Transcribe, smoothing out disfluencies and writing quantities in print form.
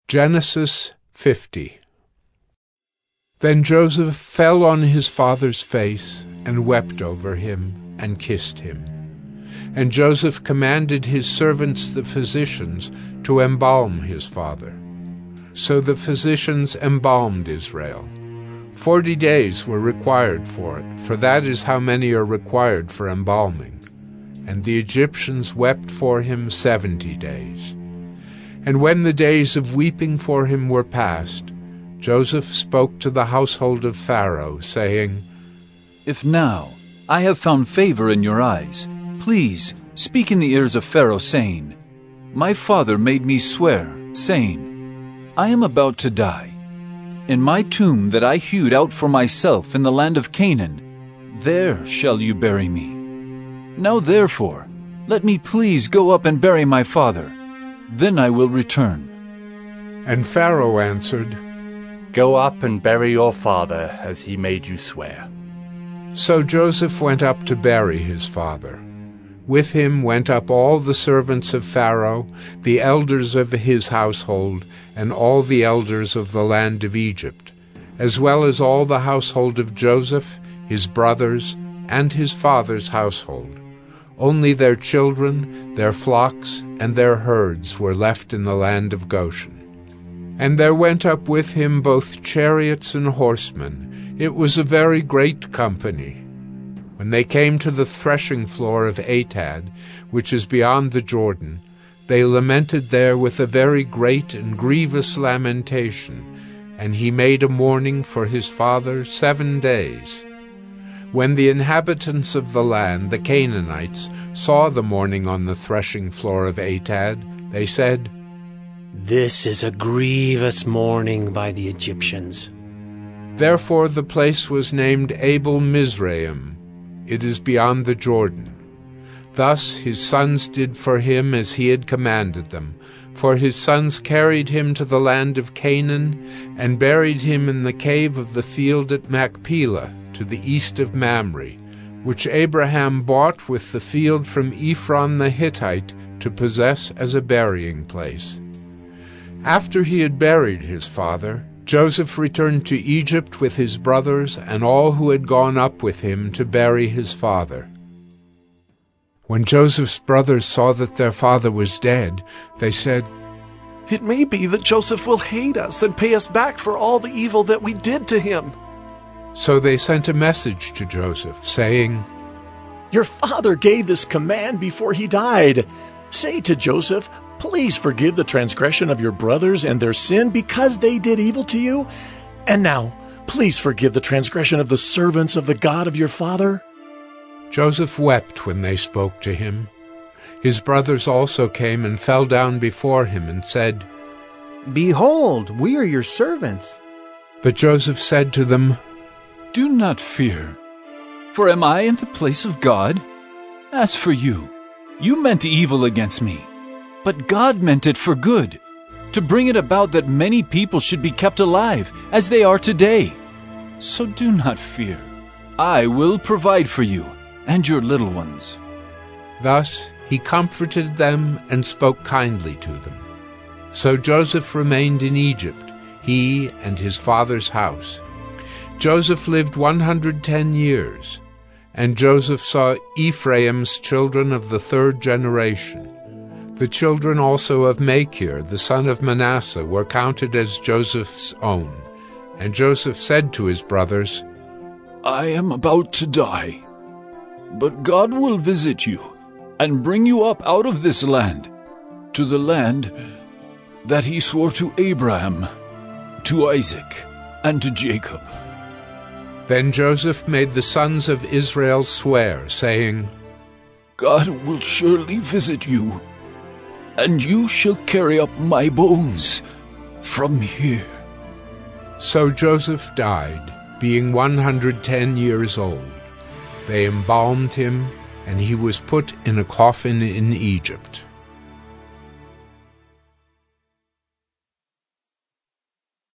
Genesis 50. Then Joseph fell on his father's face and wept over him and kissed him. And Joseph commanded his servants the physicians to embalm his father. So the physicians embalmed Israel. 40 days were required for it, for that is how many are required for embalming. And the Egyptians wept for him 70 days. And when the days of weeping for him were past, Joseph spoke to the household of Pharaoh, saying, If now I have found favor in your eyes, please speak in the ears of Pharaoh, saying, My father made me swear, saying, I am about to die. In my tomb that I hewed out for myself in the land of Canaan, there shall you bury me. Now therefore, let me please go up and bury my father. Then I will return. And Pharaoh answered, Go up and bury your father as he made you swear. So Joseph went up to bury his father. With him went up all the servants of Pharaoh, the elders of his household, and all the elders of the land of Egypt, as well as all the household of Joseph, his brothers, and his father's household. Only their children, their flocks, and their herds were left in the land of Goshen. And there went up with him both chariots and horsemen. It was a very great company. When they came to the threshing floor of Atad, which is beyond the Jordan, they lamented there with a very great and grievous lamentation, and he made a mourning for his father 7 days. When the inhabitants of the land, the Canaanites, saw the mourning on the threshing floor of Atad, they said, This is a grievous mourning by the Egyptians. Therefore the place was named Abel Mizraim. It is beyond the Jordan. Thus his sons did for him as he had commanded them, for his sons carried him to the land of Canaan, and buried him in the cave of the field at Machpelah, to the east of Mamre, which Abraham bought with the field from Ephron the Hittite to possess as a burying place. After he had buried his father, Joseph returned to Egypt with his brothers and all who had gone up with him to bury his father. When Joseph's brothers saw that their father was dead, they said, It may be that Joseph will hate us and pay us back for all the evil that we did to him. So they sent a message to Joseph, saying, Your father gave this command before he died. Say to Joseph, Please forgive the transgression of your brothers and their sin because they did evil to you. And now, please forgive the transgression of the servants of the God of your father. Joseph wept when they spoke to him. His brothers also came and fell down before him and said, Behold, we are your servants. But Joseph said to them, Do not fear, for am I in the place of God? As for you, you meant evil against me, but God meant it for good, to bring it about that many people should be kept alive, as they are today. So do not fear. I will provide for you and your little ones. Thus he comforted them and spoke kindly to them. So Joseph remained in Egypt, he and his father's house. Joseph lived 110 years, and Joseph saw Ephraim's children of the 3rd generation. The children also of Machir, the son of Manasseh, were counted as Joseph's own. And Joseph said to his brothers, I am about to die, but God will visit you and bring you up out of this land, to the land that he swore to Abraham, to Isaac, and to Jacob. Then Joseph made the sons of Israel swear, saying, God will surely visit you, and you shall carry up my bones from here. So Joseph died, being 110 years old. They embalmed him, and he was put in a coffin in Egypt.